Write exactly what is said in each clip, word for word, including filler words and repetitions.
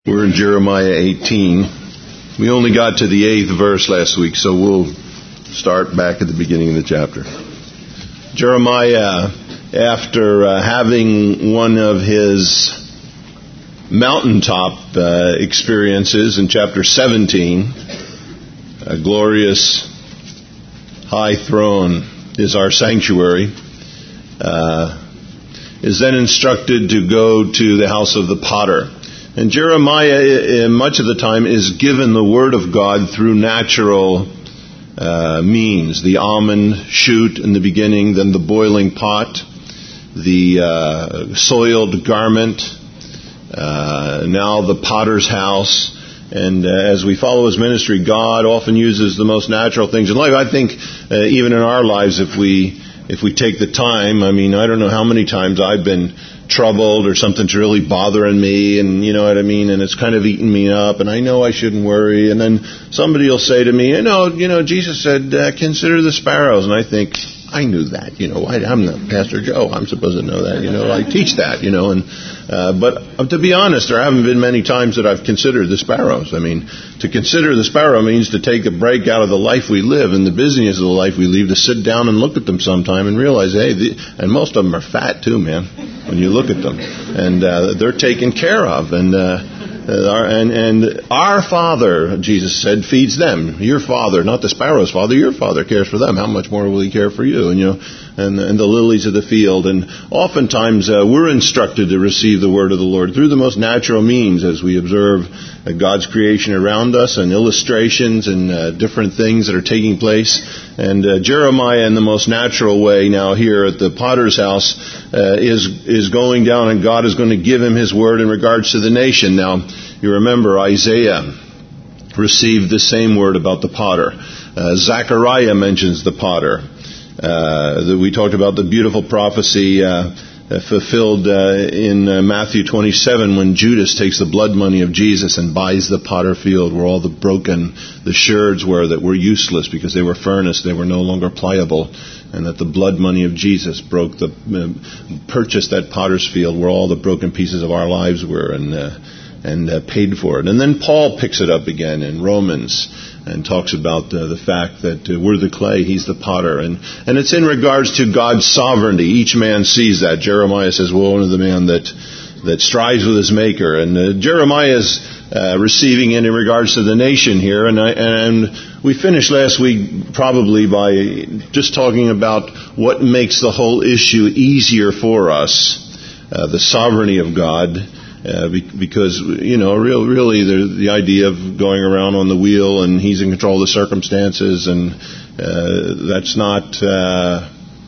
We're in Jeremiah eighteen. We only got to the eighth verse last week, so we'll start back at the beginning of the chapter. Jeremiah, after uh, having one of his mountaintop uh, experiences in chapter seventeen, a glorious high throne is our sanctuary, uh, is then instructed to go to the house of the potter. And Jeremiah, much of the time, is given the Word of God through natural uh, means. The almond shoot in the beginning, then the boiling pot, the uh, soiled garment, uh, now the potter's house. And uh, as we follow his ministry, God often uses the most natural things in life. I think uh, even in our lives, if we if we take the time, I mean, I don't know how many times I've been troubled or something's really bothering me, and you know what I mean, and it's kind of eating me up, and I know I shouldn't worry, and then somebody will say to me, you know, you know, Jesus said, uh, consider the sparrows, and I think, I knew that, you know, I, I'm not Pastor Joe, I'm supposed to know that, you know, I teach that, you know, and uh, but to be honest, there haven't been many times that I've considered the sparrows. I mean, to consider the sparrow means to take a break out of the life we live and the busyness of the life we live, to sit down and look at them sometime and realize, hey, the, and most of them are fat too, man, when you look at them, and uh, they're taken care of, and uh, our, and and our Father, Jesus said, feeds them. Your Father, not the sparrow's Father, your Father cares for them. How much more will He care for you? And you know, and and the lilies of the field. And oftentimes uh, we're instructed to receive the word of the Lord through the most natural means, as we observe uh, God's creation around us and illustrations and uh, different things that are taking place. And uh, Jeremiah, in the most natural way, now here at the potter's house, uh, is is going down, and God is going to give him His word in regards to the nation. Now, you remember Isaiah received the same word about the potter. Uh, Zechariah mentions the potter. Uh, we talked about the beautiful prophecy uh, fulfilled uh, in uh, Matthew twenty-seven, when Judas takes the blood money of Jesus and buys the potter field where all the broken, the sherds were that were useless because they were furnace, they were no longer pliable, and that the blood money of Jesus broke the uh, purchased that potter's field where all the broken pieces of our lives were, and uh, and uh, paid for it. And then Paul picks it up again in Romans and talks about uh, the fact that uh, we're the clay, he's the potter. And, and it's in regards to God's sovereignty. Each man sees that. Jeremiah says, woe unto the man that that strives with his maker. And uh, Jeremiah is uh, receiving it in regards to the nation here. And, I, and we finished last week probably by just talking about what makes the whole issue easier for us, uh, the sovereignty of God. Uh, because, you know, real, really the, the idea of going around on the wheel and he's in control of the circumstances, and uh, that's not uh,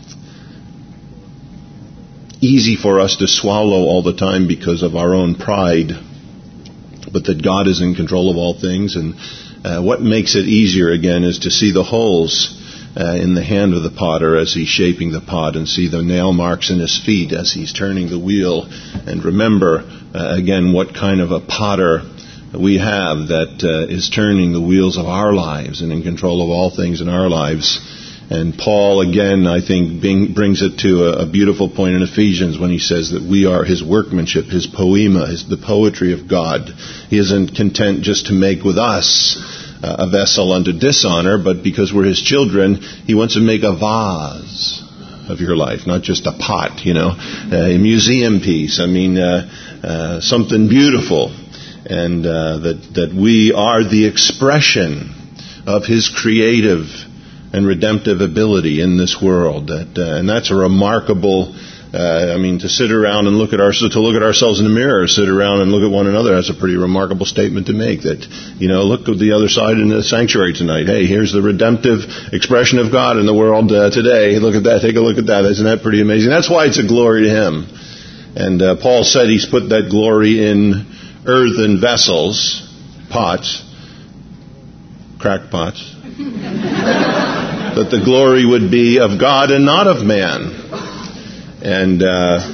easy for us to swallow all the time because of our own pride, but that God is in control of all things. And uh, what makes it easier, again, is to see the holes Uh, in the hand of the potter as he's shaping the pot, and see the nail marks in his feet as he's turning the wheel. And remember, uh, again, what kind of a potter we have that uh, is turning the wheels of our lives and in control of all things in our lives. And Paul, again, I think being, brings it to a, a beautiful point in Ephesians when he says that we are his workmanship, his poema, his, the poetry of God. He isn't content just to make with us a vessel unto dishonor, but because we're his children, he wants to make a vase of your life, not just a pot, you know, a museum piece. I mean, uh, uh, something beautiful, and uh, that that we are the expression of his creative and redemptive ability in this world. That uh, and that's a remarkable. Uh, I mean, to sit around and look at our, to look at ourselves in the mirror, sit around and look at one another, that's a pretty remarkable statement to make. That, you know, look at the other side in the sanctuary tonight. Hey, here's the redemptive expression of God in the world uh, today. Look at that. Take a look at that. Isn't that pretty amazing? That's why it's a glory to Him. And uh, Paul said He's put that glory in earthen vessels, pots, cracked pots, that the glory would be of God and not of man. And, uh,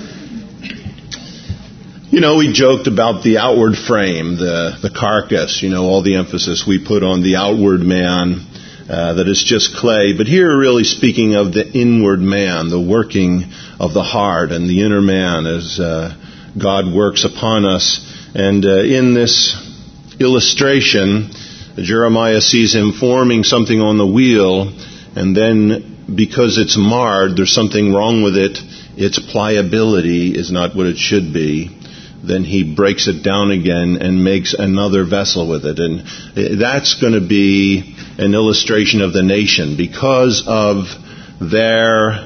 you know, we joked about the outward frame, the, the carcass, you know, all the emphasis we put on the outward man, uh, that it's just clay. But here really speaking of the inward man, the working of the heart and the inner man, as uh, God works upon us. And uh, in this illustration, Jeremiah sees him forming something on the wheel, and then because it's marred, there's something wrong with it, its pliability is not what it should be. Then he breaks it down again and makes another vessel with it. And that's going to be an illustration of the nation. Because of their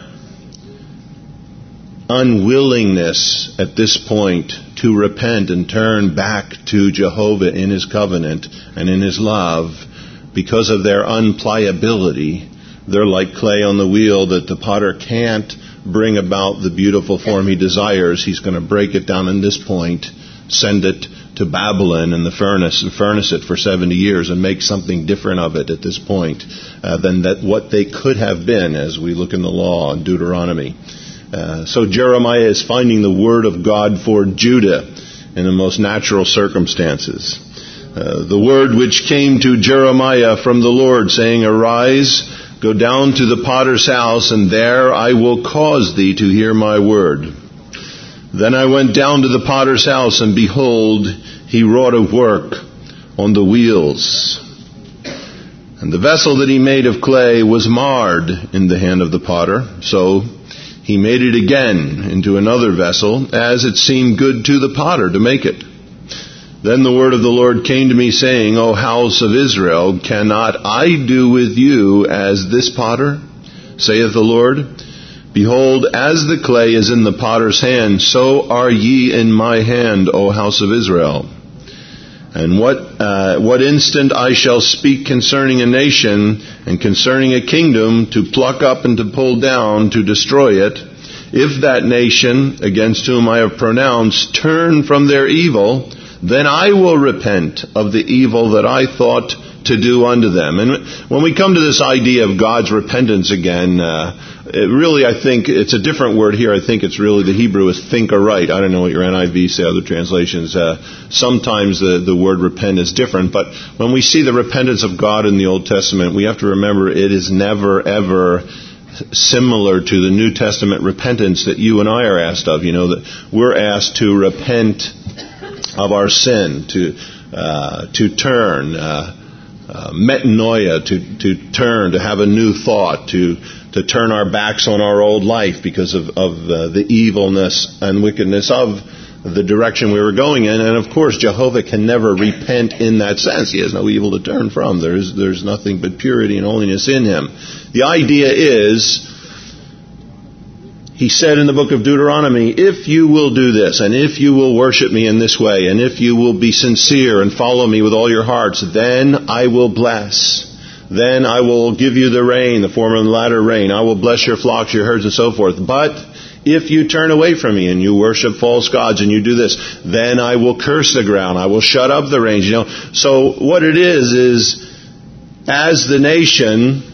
unwillingness at this point to repent and turn back to Jehovah in His covenant and in His love, because of their unpliability, they're like clay on the wheel that the potter can't bring about the beautiful form he desires. He's going to break it down in this point, send it to Babylon in the furnace and furnace it for seventy years and make something different of it at this point uh, than that what they could have been, as we look in the law in Deuteronomy. Uh, so Jeremiah is finding the word of God for Judah in the most natural circumstances. Uh, the word which came to Jeremiah from the Lord, saying, Arise, go down to the potter's house, and there I will cause thee to hear my word. Then I went down to the potter's house, and behold, he wrought a work on the wheels. And the vessel that he made of clay was marred in the hand of the potter. So he made it again into another vessel, as it seemed good to the potter to make it. Then the word of the Lord came to me, saying, O house of Israel, cannot I do with you as this potter, saith the Lord? Behold, as the clay is in the potter's hand, so are ye in my hand, O house of Israel. And what uh, what instant I shall speak concerning a nation and concerning a kingdom, to pluck up and to pull down, to destroy it, if that nation against whom I have pronounced turn from their evil, then I will repent of the evil that I thought to do unto them. And when we come to this idea of God's repentance again, uh, it really, I think, it's a different word here. I think it's really, the Hebrew is think aright. I don't know what your N I V say, other translations. Uh, sometimes the, the word repent is different. But when we see the repentance of God in the Old Testament, we have to remember it is never, ever similar to the New Testament repentance that you and I are asked of. You know, that we're asked to repent of our sin, to uh, to turn, uh, uh, metanoia, to to turn, to have a new thought, to to turn our backs on our old life because of of uh, the evilness and wickedness of the direction we were going in. And of course, Jehovah can never repent in that sense. He has no evil to turn from. There's there's nothing but purity and holiness in Him. The idea is, He said in the book of Deuteronomy, if you will do this, and if you will worship me in this way, and if you will be sincere and follow me with all your hearts, then I will bless. Then I will give you the rain, the former and the latter rain. I will bless your flocks, your herds, and so forth. But if you turn away from me and you worship false gods and you do this, then I will curse the ground. I will shut up the rains. You know, so what it is, is as the nation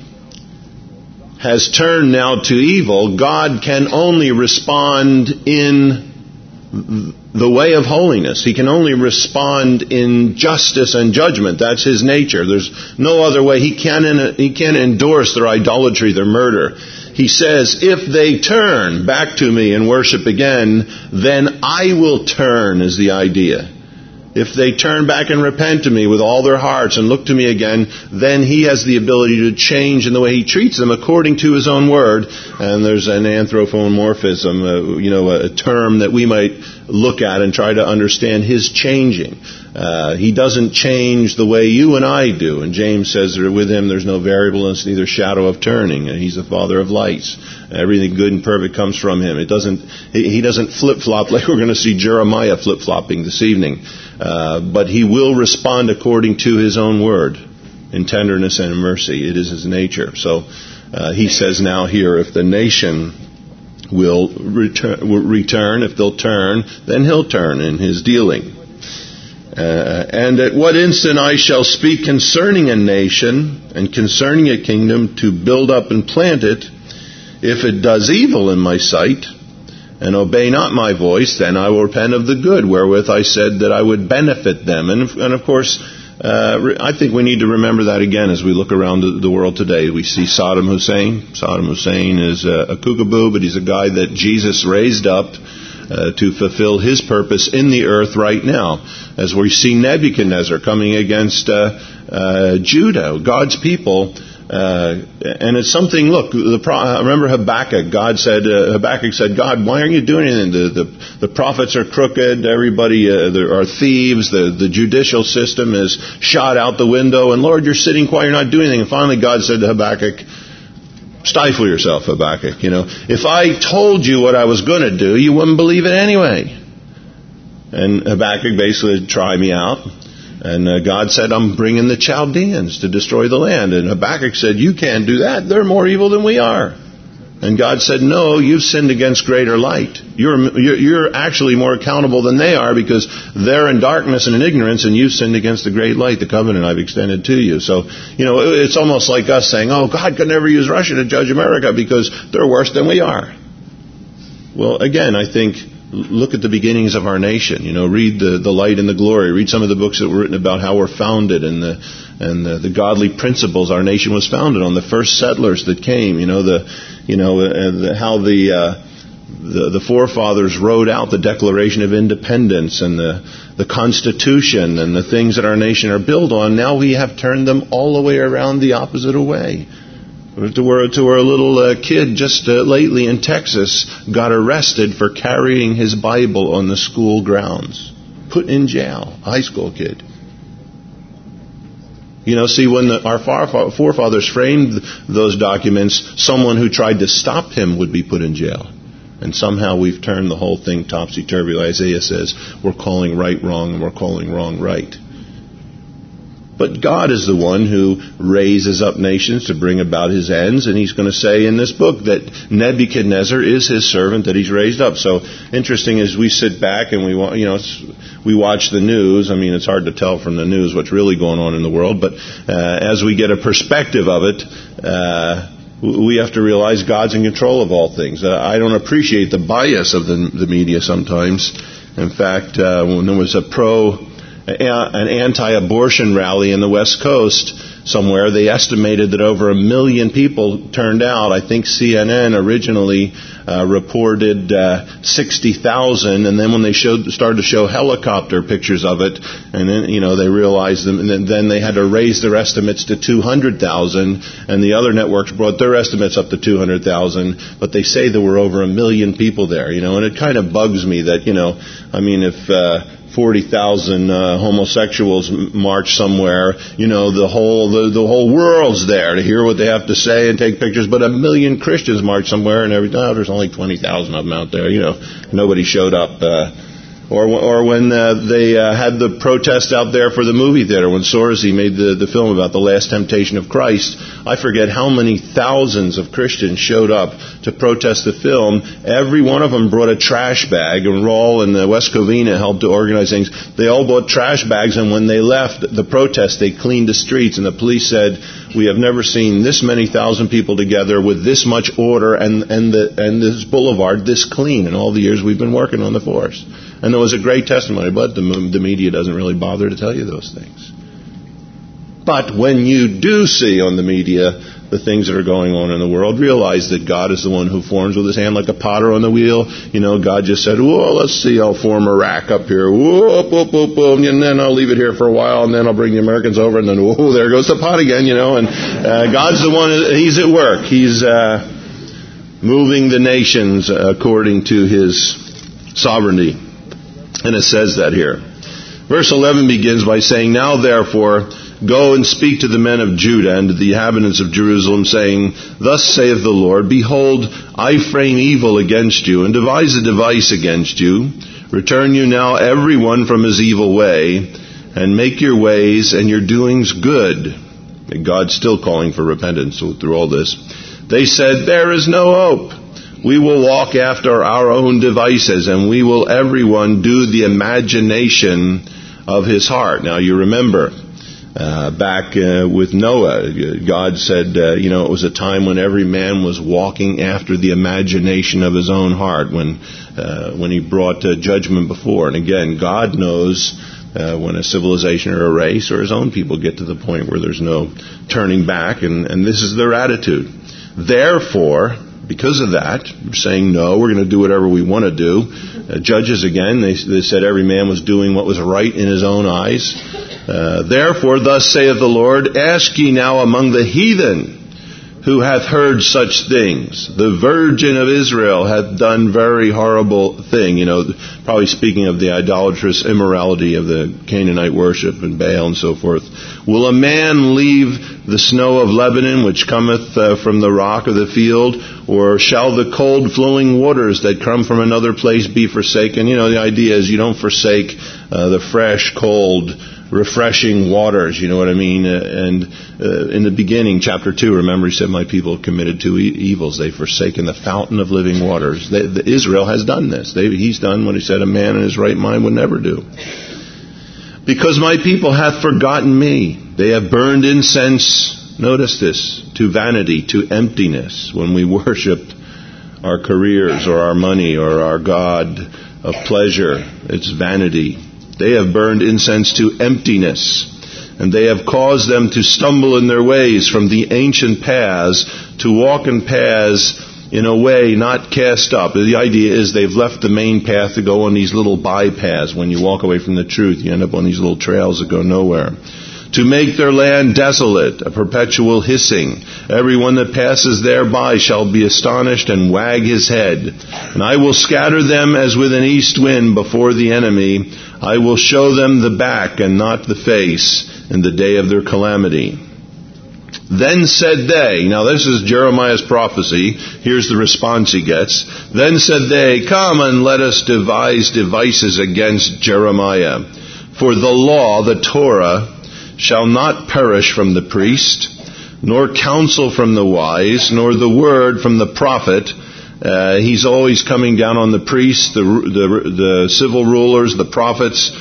has turned now to evil, God can only respond in the way of holiness. He can only respond in justice and judgment. That's His nature. There's no other way. He can't, he can't endorse their idolatry, their murder. He says, if they turn back to me and worship again, then I will turn, is the idea. If they turn back and repent to me with all their hearts and look to me again, then He has the ability to change in the way He treats them according to His own word. And there's an anthropomorphism, uh, you know, a term that we might look at and try to understand His changing. Uh, he doesn't change the way you and I do. And James says that with Him there's no variableness, neither shadow of turning. And He's the Father of lights. Everything good and perfect comes from Him. It doesn't. He doesn't flip-flop like we're going to see Jeremiah flip-flopping this evening. Uh, but He will respond according to His own word in tenderness and in mercy. It is His nature. So uh, He says now here, if the nation will return, will return, if they'll turn, then He'll turn in His dealing. Uh, and at what instant I shall speak concerning a nation and concerning a kingdom to build up and plant it, if it does evil in my sight, and obey not my voice, then I will repent of the good wherewith I said that I would benefit them. And, and of course, uh, I think we need to remember that again as we look around the, the world today. We see Saddam Hussein. Saddam Hussein is a, a kookaboo, but he's a guy that Jesus raised up uh, to fulfill his purpose in the earth right now. As we see Nebuchadnezzar coming against uh, uh, Judah, God's people. Uh, and it's something, look, the pro- remember Habakkuk, God said, uh, Habakkuk said, God, why aren't you doing anything? The, the, the prophets are crooked, everybody uh, there are thieves, the, the judicial system is shot out the window, and Lord, you're sitting quiet, you're not doing anything. And finally God said to Habakkuk, stifle yourself, Habakkuk. You know, if I told you what I was going to do, you wouldn't believe it anyway. And Habakkuk basically said, try me out. And uh, God said, I'm bringing the Chaldeans to destroy the land. And Habakkuk said, you can't do that. They're more evil than we are. And God said, no, you've sinned against greater light. You're, you're, you're actually more accountable than they are because they're in darkness and in ignorance, and you've sinned against the great light, the covenant I've extended to you. So, you know, it's almost like us saying, oh, God could never use Russia to judge America because they're worse than we are. Well, again, I think, look at the beginnings of our nation. You know, read the, the Light and the Glory. Read some of the books that were written about how we're founded and the and the, the godly principles our nation was founded on. The first settlers that came. You know the you know uh, the, how the, uh, the the forefathers wrote out the Declaration of Independence and the the Constitution and the things that our nation are built on. Now we have turned them all the way around the opposite way. To where, to where a little uh, kid just uh, lately in Texas got arrested for carrying his Bible on the school grounds. Put in jail. A high school kid. You know, see, when the, our forefathers framed those documents, someone who tried to stop him would be put in jail. And somehow we've turned the whole thing topsy-turvy. Isaiah says, we're calling right wrong and we're calling wrong right. But God is the one who raises up nations to bring about his ends. And he's going to say in this book that Nebuchadnezzar is his servant that he's raised up. So interesting as we sit back and we you know we watch the news. I mean, it's hard to tell from the news what's really going on in the world. But uh, as we get a perspective of it, uh, we have to realize God's in control of all things. Uh, I don't appreciate the bias of the, the media sometimes. In fact, uh, when there was a pro... an anti-abortion rally in the West Coast somewhere, they estimated that over a million people turned out. I think C N N originally uh, reported uh, sixty thousand, and then when they showed, started to show helicopter pictures of it, and then you know they realized them, and then, then they had to raise their estimates to two hundred thousand, and the other networks brought their estimates up to two hundred thousand, but they say there were over a million people there, you know, and it kind of bugs me that, you know, I mean, if uh, forty thousand uh, homosexuals march somewhere, you know, the whole the, the whole world's there to hear what they have to say and take pictures, but a million Christians march somewhere and every time oh, there's only twenty thousand of them out there, you know, nobody showed up. Uh, Or, or when uh, they uh, had the protest out there for the movie theater, when Sorosy made the, the film about the Last Temptation of Christ, I forget how many thousands of Christians showed up to protest the film. Every one of them brought a trash bag, and Raul and uh, West Covina helped to organize things. They all brought trash bags, and when they left the protest, they cleaned the streets, and the police said, we have never seen this many thousand people together with this much order and, and, the, and this boulevard this clean in all the years we've been working on the force. And there was a great testimony, but the, the media doesn't really bother to tell you those things. But when you do see on the media the things that are going on in the world, realize that God is the one who forms with his hand like a potter on the wheel. You know, God just said, whoa, let's see, I'll form a rack up here. Whoa, whoop, whoop, whoop, and then I'll leave it here for a while, and then I'll bring the Americans over, and then, whoa, there goes the pot again, you know. And uh, God's the one, he's at work. He's uh, moving the nations according to his sovereignty. And it says that here. Verse eleven begins by saying, now therefore, go and speak to the men of Judah and to the inhabitants of Jerusalem, saying, thus saith the Lord, behold, I frame evil against you, and devise a device against you. Return you now every one from his evil way, and make your ways and your doings good. And God's still calling for repentance through all this. They said, there is no hope. We will walk after our own devices, and we will everyone do the imagination of his heart. Now you remember, uh, back uh, with Noah, God said, uh, you know, it was a time when every man was walking after the imagination of his own heart when uh, when he brought uh, judgment before. And again, God knows uh, when a civilization or a race or his own people get to the point where there's no turning back, and, and this is their attitude. Therefore, because of that, saying, no, we're going to do whatever we want to do. Uh, judges, again, they, they said every man was doing what was right in his own eyes. Uh, Therefore, thus saith the Lord, ask ye now among the heathen, who hath heard such things. The Virgin of Israel hath done very horrible thing. You know, probably speaking of the idolatrous immorality of the Canaanite worship and Baal and so forth. Will a man leave the snow of Lebanon, which cometh uh, from the rock of the field? Or shall the cold flowing waters that come from another place be forsaken? You know, the idea is you don't forsake uh, the fresh, cold, refreshing waters, you know what I mean? Uh, and uh, in the beginning, chapter two, remember he said, my people committed two e- evils. They've forsaken the fountain of living waters. They, the, Israel has done this. They, he's done what he said a man in his right mind would never do. Because my people hath forgotten me. They have burned incense, notice this, to vanity, to emptiness. When we worshiped our careers or our money or our God of pleasure, it's vanity. They have burned incense to emptiness, and they have caused them to stumble in their ways from the ancient paths, to walk in paths in a way not cast up. The idea is they've left the main path to go on these little bypaths. When you walk away from the truth, you end up on these little trails that go nowhere. To make their land desolate, a perpetual hissing. Everyone that passes thereby shall be astonished and wag his head. And I will scatter them as with an east wind before the enemy. I will show them the back and not the face in the day of their calamity. Then said they, now this is Jeremiah's prophecy, here's the response he gets. Then said they, come and let us devise devices against Jeremiah. For the law, the Torah, shall not perish from the priest, nor counsel from the wise, nor the word from the prophet. Uh, he's always coming down on the priests, the, the, the civil rulers, the prophets.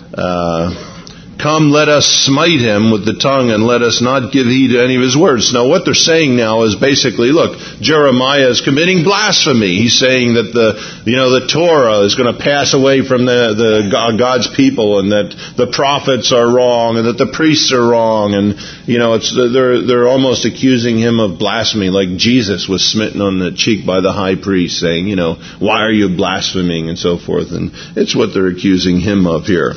Uh, Come, let us smite him with the tongue, and let us not give heed to any of his words. Now, what they're saying now is basically, look, Jeremiah is committing blasphemy. He's saying that the, you know, the Torah is going to pass away from the, the God's people, and that the prophets are wrong, and that the priests are wrong, and you know, it's they're they're almost accusing him of blasphemy, like Jesus was smitten on the cheek by the high priest, saying, you know, why are you blaspheming, and so forth. And it's what they're accusing him of here.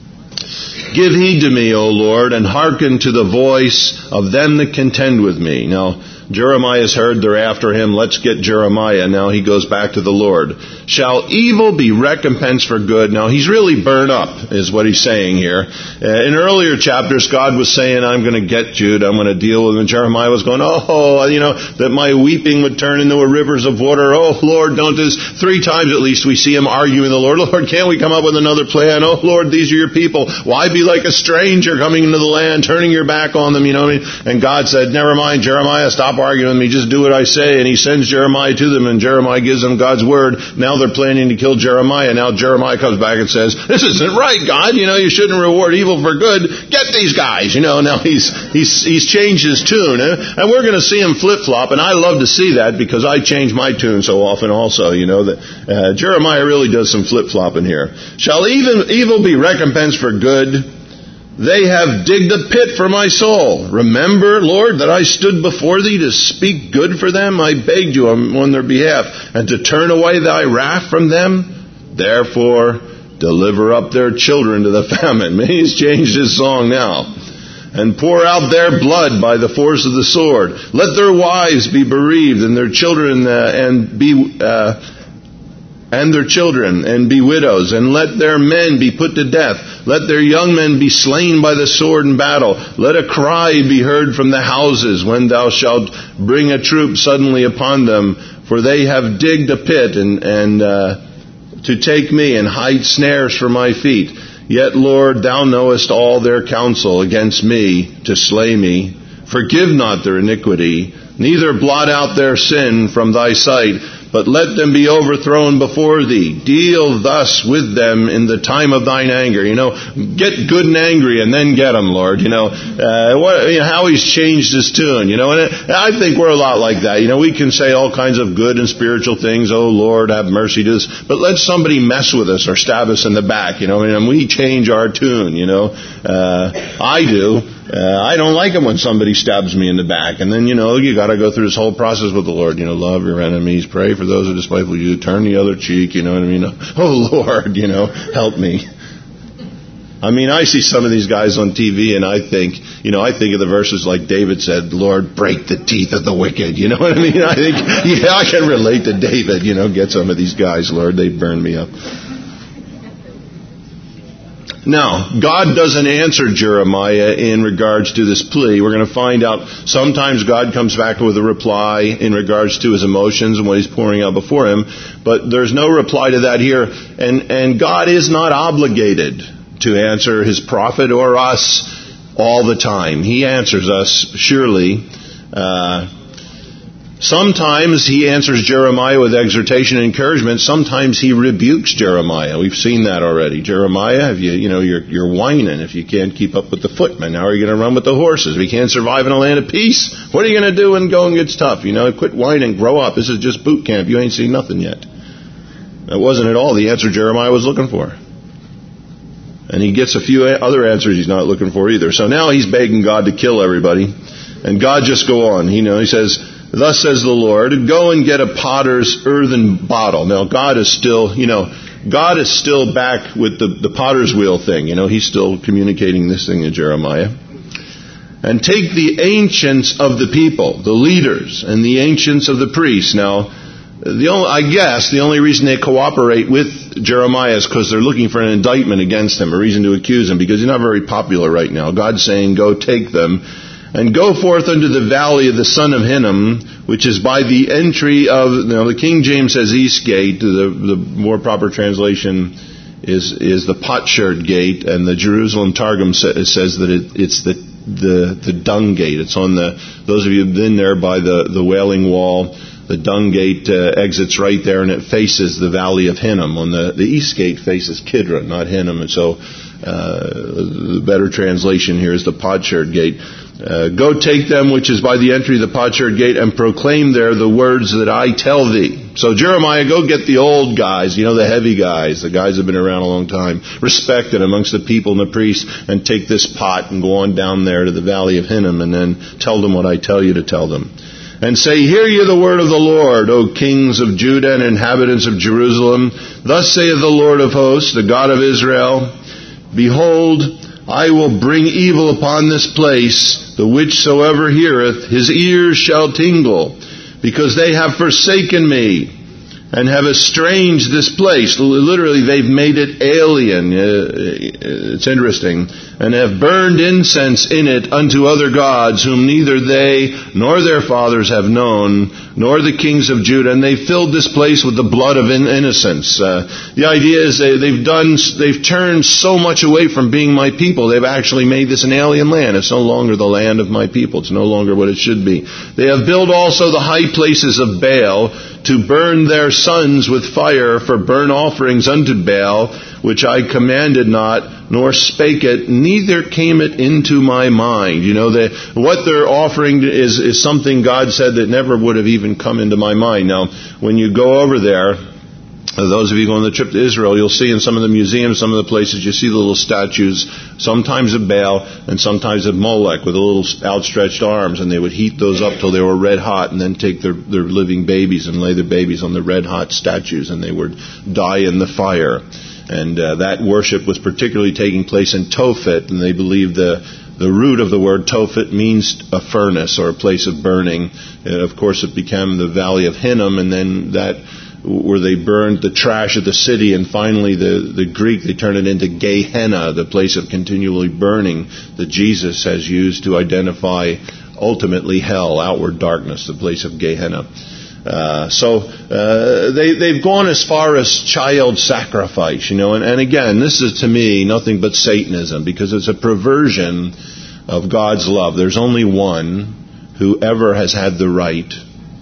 Give heed to me, O Lord, and hearken to the voice of them that contend with me. Now, Jeremiah's heard they're after him. Let's get Jeremiah. Now he goes back to the Lord. Shall evil be recompensed for good? Now he's really burned up, is what he's saying here. Uh, in earlier chapters, God was saying, I'm going to get Judah. I'm going to deal with him. And Jeremiah was going, oh, you know, that my weeping would turn into a rivers of water. Oh, Lord, don't do this. Three times at least we see him arguing with the Lord. Lord, can't we come up with another plan? Oh, Lord, these are your people. Why be like a stranger coming into the land, turning your back on them? You know what I mean? And God said, never mind, Jeremiah, stop arguing with me. Just do what I say. And he sends Jeremiah to them, and Jeremiah gives them God's word. Now they're planning to kill Jeremiah. Now Jeremiah comes back and says, this isn't right, God. You know, you shouldn't reward evil for good. Get these guys. You know, now he's he's he's changed his tune. Eh? And we're going to see him flip-flop. And I love to see that because I change my tune so often also. You know, that uh, Jeremiah really does some flip-flopping here. Shall even evil be recompensed for good? They have digged a pit for my soul. Remember, Lord, that I stood before thee to speak good for them. I begged you on their behalf, and to turn away thy wrath from them. Therefore, deliver up their children to the famine. He's changed his song now. And pour out their blood by the force of the sword. Let their wives be bereaved, and their children uh, and be... Uh, and their children, and be widows, and let their men be put to death. Let their young men be slain by the sword in battle. Let a cry be heard from the houses when thou shalt bring a troop suddenly upon them. For they have digged a pit and, and uh, to take me, and hide snares for my feet. Yet, Lord, thou knowest all their counsel against me to slay me. Forgive not their iniquity, neither blot out their sin from thy sight. but let them be overthrown before thee. Deal thus with them in the time of thine anger. You know, get good and angry and then get them, Lord. You know, uh, what, you know, how he's changed his tune. You know, and I think we're a lot like that. You know, we can say all kinds of good and spiritual things. Oh, Lord, have mercy to us. But let somebody mess with us or stab us in the back. You know, and we change our tune. You know, uh, I do. Uh, I don't like it when somebody stabs me in the back. And then, you know, you got to go through this whole process with the Lord. You know, love your enemies, pray for those who despiteful you, turn the other cheek, you know what I mean? Oh, Lord, you know, help me. I mean, I see some of these guys on T V and I think, you know, I think of the verses like David said, Lord, break the teeth of the wicked. You know what I mean? I think, yeah, I can relate to David, you know, get some of these guys, Lord, they burn me up. Now, God doesn't answer Jeremiah in regards to this plea. We're going to find out sometimes God comes back with a reply in regards to his emotions and what he's pouring out before him. But there's no reply to that here. And, and God is not obligated to answer his prophet or us all the time. He answers us, surely. Uh, Sometimes he answers Jeremiah with exhortation and encouragement. Sometimes he rebukes Jeremiah. We've seen that already. Jeremiah, if you, you know, you're, you're whining if you can't keep up with the footmen. How are you going to run with the horses? If you can't survive in a land of peace, what are you going to do when going gets tough? You know, quit whining, grow up. This is just boot camp. You ain't seen nothing yet. That wasn't at all the answer Jeremiah was looking for. And he gets a few other answers he's not looking for either. So now he's begging God to kill everybody. And God just go on. You know, he says, thus says the Lord, go and get a potter's earthen bottle. Now, God is still, you know, God is still back with the, the potter's wheel thing. You know, he's still communicating this thing to Jeremiah. And take the ancients of the people, the leaders, and the ancients of the priests. Now, the only, I guess the only reason they cooperate with Jeremiah is because they're looking for an indictment against him, a reason to accuse him, because he's not very popular right now. God's saying, go take them. And go forth unto the valley of the son of Hinnom, which is by the entry of, you know, the King James says East Gate. The, the more proper translation is is the Potsherd Gate, and the Jerusalem Targum sa- says that it, it's the, the the Dung Gate. It's on the, those of you who've been there by the, the Wailing Wall, the Dung Gate uh, exits right there, and it faces the valley of Hinnom. On the, the East Gate faces Kidron, not Hinnom, and so uh, the better translation here is the Potsherd Gate. Uh, go take them, which is by the entry of the Potsherd Gate, and proclaim there the words that I tell thee. So Jeremiah, go get the old guys, you know, the heavy guys, the guys that have been around a long time, respected amongst the people and the priests, and take this pot and go on down there to the valley of Hinnom, and then tell them what I tell you to tell them. And say, hear ye the word of the Lord, O kings of Judah and inhabitants of Jerusalem. Thus saith the Lord of hosts, the God of Israel, behold, I will bring evil upon this place, the whichsoever heareth, his ears shall tingle, because they have forsaken me, and have estranged this place. Literally, they've made it alien. It's interesting. And have burned incense in it unto other gods, whom neither they nor their fathers have known, nor the kings of Judah. And they filled this place with the blood of innocents. Uh, the idea is they, they've done, they've turned so much away from being my people. They've actually made this an alien land. It's no longer the land of my people. It's no longer what it should be. They have built also the high places of Baal, to burn their sons with fire for burnt offerings unto Baal, which I commanded not, nor spake it, neither came it into my mind. You know, that what they're offering is, is something God said that never would have even come into my mind. Now, when you go over there, those of you going on the trip to Israel, you'll see in some of the museums, some of the places, you see the little statues, sometimes of Baal and sometimes of Molech with the little outstretched arms, and they would heat those up till they were red hot and then take their, their living babies and lay their babies on the red hot statues, and they would die in the fire. And uh, that worship was particularly taking place in Tophet, and they believed the The root of the word Tophet means a furnace or a place of burning. And of course, it became the valley of Hinnom, and then that where they burned the trash of the city, and finally the, the Greek, they turned it into Gehenna, the place of continually burning that Jesus has used to identify ultimately hell, outward darkness, the place of Gehenna. Uh, so uh, they, they've gone as far as child sacrifice, you know, and, and again, this is to me nothing but Satanism, because it's a perversion of God's love. There's only one who ever has had the right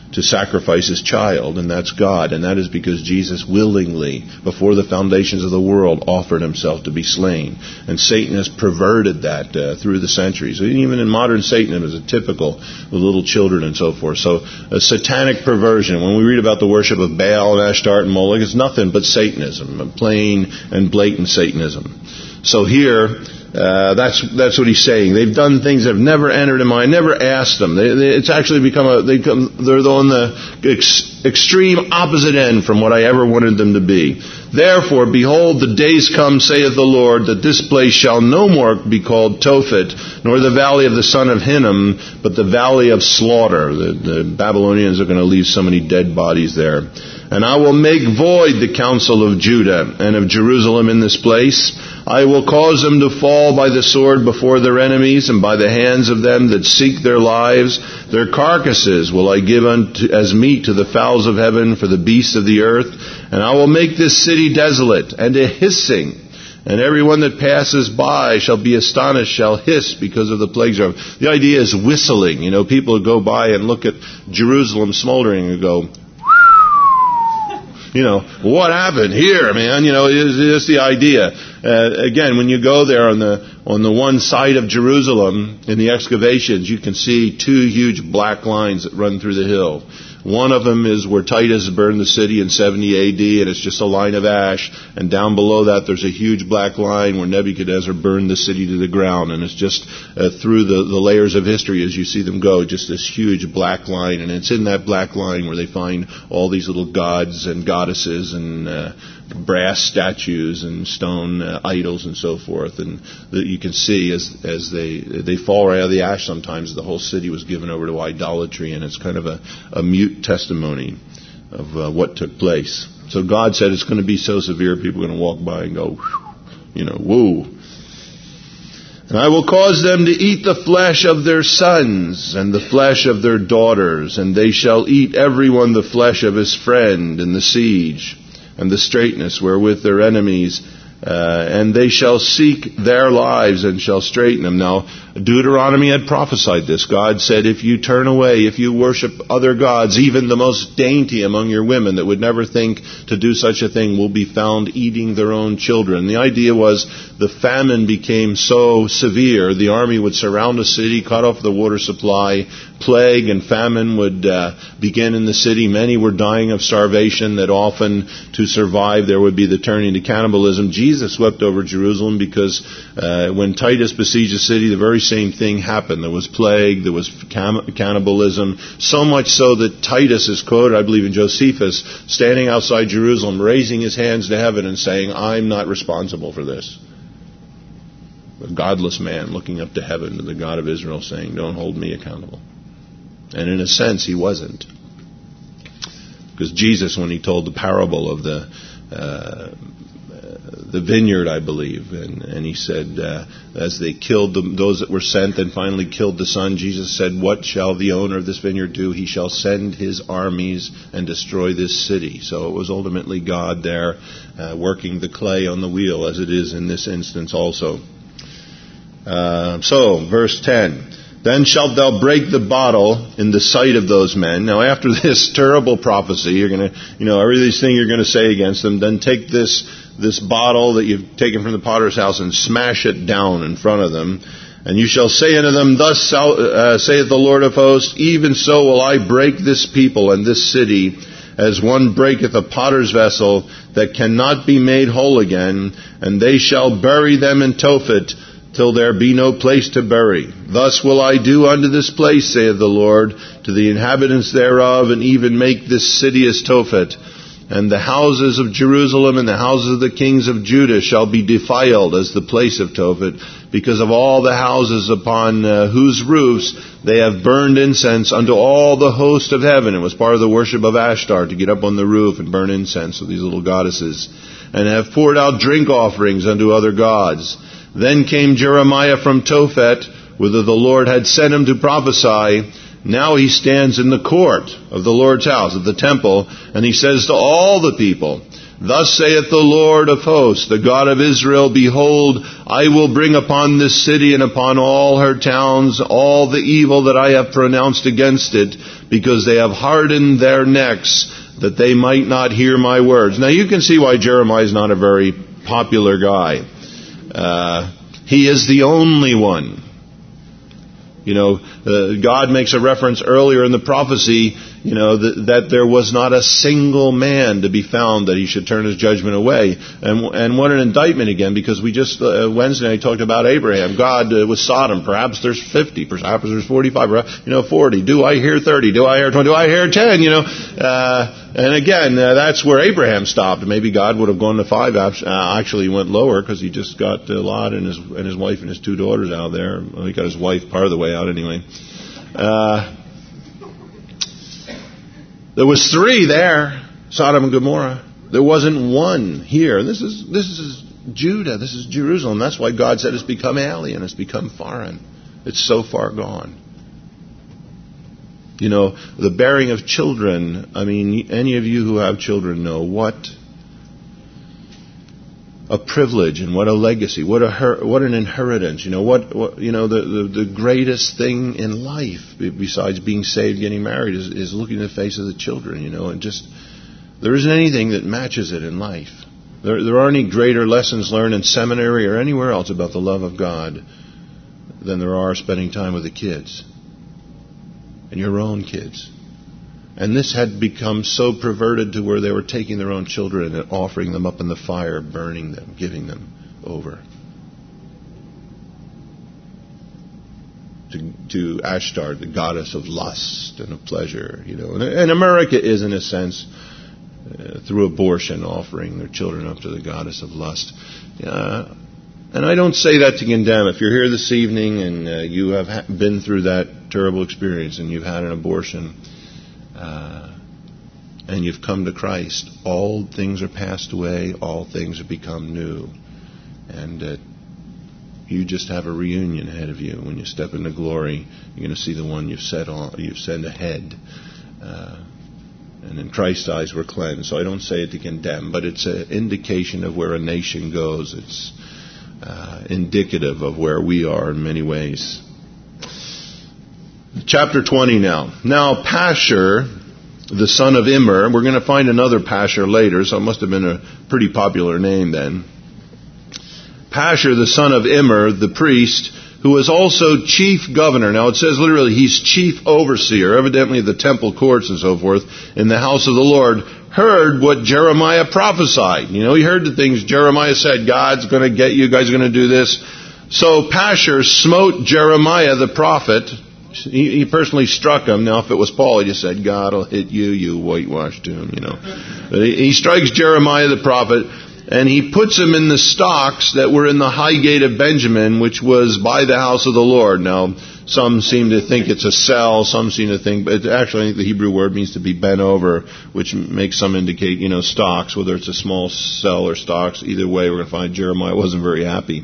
to sacrifice his child, and that's God. And that is because Jesus willingly, before the foundations of the world, offered himself to be slain. And Satan has perverted that uh, through the centuries. Even in modern Satanism, is a typical with little children and so forth. So a satanic perversion. When we read about the worship of Baal and Ashtart and Moloch, it's nothing but Satanism, plain and blatant Satanism. So here, Uh, that's that's what he's saying. They've done things that have never entered in my. I never asked them. They, they, it's actually become a. They come. They're on the ex, extreme opposite end from what I ever wanted them to be. Therefore, behold, the days come, saith the Lord, that this place shall no more be called Tophet, nor the valley of the son of Hinnom, but the valley of slaughter. The, the Babylonians are going to leave so many dead bodies there. And I will make void the counsel of Judah and of Jerusalem in this place. I will cause them to fall by the sword before their enemies, and by the hands of them that seek their lives. Their carcasses will I give unto, as meat to the fowls of heaven, for the beasts of the earth. And I will make this city desolate, and a hissing. And everyone that passes by shall be astonished, shall hiss because of the plagues thereof. The idea is whistling. You know, people go by and look at Jerusalem smoldering and go, you know, what happened here, man? You know, is is the idea. Uh, again, when you go there on the on the one side of Jerusalem in the excavations, you can see two huge black lines that run through the hill. One of them is where Titus burned the city in seventy A D, and it's just a line of ash. And down below that, there's a huge black line where Nebuchadnezzar burned the city to the ground. And it's just uh, through the, the layers of history as you see them go, just this huge black line. And it's in that black line where they find all these little gods and goddesses and uh, brass statues and stone uh, idols and so forth. And that you can see as as they they fall right out of the ash sometimes, the whole city was given over to idolatry, and it's kind of a, a mute testimony of uh, what took place. So God said it's going to be so severe, people are going to walk by and go, you know, whoa. And I will cause them to eat the flesh of their sons and the flesh of their daughters, and they shall eat every one the flesh of his friend in the siege and the straitness wherewith their enemies, uh, and they shall seek their lives and shall straiten them. Now, Deuteronomy had prophesied this. God said, if you turn away, if you worship other gods, even the most dainty among your women that would never think to do such a thing will be found eating their own children. The idea was the famine became so severe, the army would surround a city, cut off the water supply, plague and famine would uh, begin in the city. Many were dying of starvation, that often to survive there would be the turning to cannibalism. Jesus swept over Jerusalem because uh, when Titus besieged the city, the very same thing happened. There was plague, there was cam- cannibalism, so much so that Titus is quoted, I believe in Josephus, standing outside Jerusalem, raising his hands to heaven and saying, I'm not responsible for this. A godless man looking up to heaven, to the God of Israel, saying, don't hold me accountable. And in a sense, he wasn't. Because Jesus, when he told the parable of the uh, the vineyard, I believe, and, and he said, uh, as they killed the, those that were sent and finally killed the son, Jesus said, what shall the owner of this vineyard do? He shall send his armies and destroy this city. So it was ultimately God there uh, working the clay on the wheel, as it is in this instance also. Uh, so, verse ten. Then shalt thou break the bottle in the sight of those men. Now, after this terrible prophecy, you're going to, you know, every these things you're going to say against them. Then take this this bottle that you've taken from the potter's house and smash it down in front of them. And you shall say unto them, Thus uh, saith the Lord of hosts, even so will I break this people and this city, as one breaketh a potter's vessel that cannot be made whole again, and they shall bury them in Tophet, till there be no place to bury. Thus will I do unto this place, saith the Lord, to the inhabitants thereof, and even make this city as Tophet. And the houses of Jerusalem and the houses of the kings of Judah shall be defiled as the place of Tophet, because of all the houses upon uh, whose roofs they have burned incense unto all the host of heaven. It was part of the worship of Ashtar to get up on the roof and burn incense with these little goddesses, and have poured out drink offerings unto other gods. Then came Jeremiah from Tophet, whither the Lord had sent him to prophesy. Now he stands in the court of the Lord's house, of the temple, and he says to all the people, Thus saith the Lord of hosts, the God of Israel, Behold, I will bring upon this city and upon all her towns all the evil that I have pronounced against it, because they have hardened their necks, that they might not hear my words. Now you can see why Jeremiah is not a very popular guy. Uh, he is the only one. You know, uh, God makes a reference earlier in the prophecy, you know, that, that there was not a single man to be found that he should turn his judgment away. And and what an indictment again, because we just, uh, Wednesday night talked about Abraham. God uh, with Sodom, perhaps there's fifty, perhaps there's forty-five, you know, forty. Do I hear thirty? Do I hear twenty? Do I hear ten? You know, uh, and again, uh, that's where Abraham stopped. Maybe God would have gone to five. Uh, actually, he went lower because he just got uh, Lot and his and his wife and his two daughters out there. Well, he got his wife part of the way out anyway. Uh, there was three there, Sodom and Gomorrah. There wasn't one here. This is this is Judah. This is Jerusalem. That's why God said it's become alien. It's become foreign. It's so far gone. You know, the bearing of children, I mean, any of you who have children know what a privilege and what a legacy, what a her, what an inheritance, you know, what, what you know, the, the, the greatest thing in life besides being saved, getting married is, is looking in the face of the children, you know, and just, there isn't anything that matches it in life. There, there aren't any greater lessons learned in seminary or anywhere else about the love of God than there are spending time with the kids. And your own kids. And this had become so perverted to where they were taking their own children and offering them up in the fire, burning them, giving them over to, to Ashtar, the goddess of lust and of pleasure. You know, and, and America is, in a sense, uh, through abortion, offering their children up to the goddess of lust. Uh, And I don't say that to condemn. If you're here this evening and uh, you have ha- been through that terrible experience and you've had an abortion uh, and you've come to Christ, all things are passed away, all things have become new. And uh, you just have a reunion ahead of you. When you step into glory, you're going to see the one you've set on, you've sent ahead. Uh, and in Christ's eyes, we're cleansed. So I don't say it to condemn, but it's an indication of where a nation goes. It's Uh, indicative of where we are in many ways. Chapter twenty now. Now Pashur, the son of Immer, we're going to find another Pashur later, so it must have been a pretty popular name then. Pashur, the son of Immer, the priest, who was also chief governor. Now it says literally he's chief overseer, evidently of the temple courts and so forth, in the house of the Lord, heard what Jeremiah prophesied. You know, he heard the things Jeremiah said, God's going to get you, guys are going to do this. So Pashur smote Jeremiah the prophet. He, he personally struck him. Now if it was Paul, he just said, God will hit you, you whitewashed tomb, you know. But he, he strikes Jeremiah the prophet, and he puts him in the stocks that were in the high gate of Benjamin, which was by the house of the Lord. Now, some seem to think it's a cell, some seem to think, but actually I think the Hebrew word means to be bent over, which makes some indicate, you know, stocks, whether it's a small cell or stocks. Either way, we're going to find Jeremiah wasn't very happy.